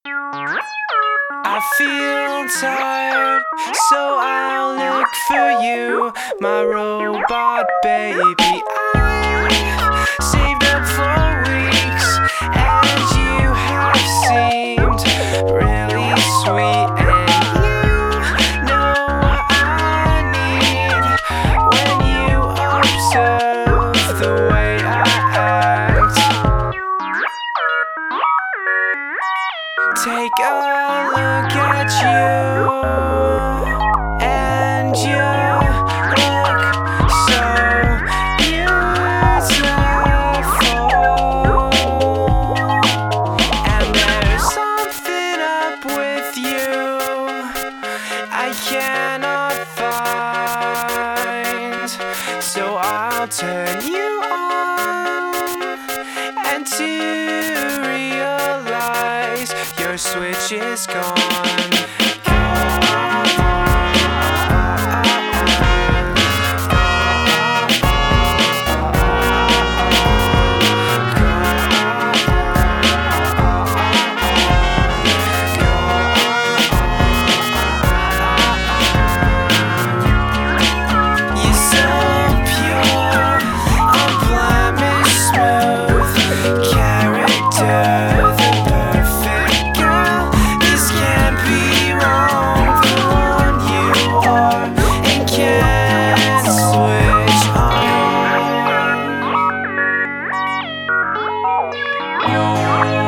I feel tired, so I'll look for you, my robot baby. I've saved up for weeks, and you have seemed really sweet. And you know what I need when you observe the way I act. Take a look at you, and you look so beautiful. And there's something up with you I cannot find, so I'll turn you on, and to realize your switch is gone. Oh,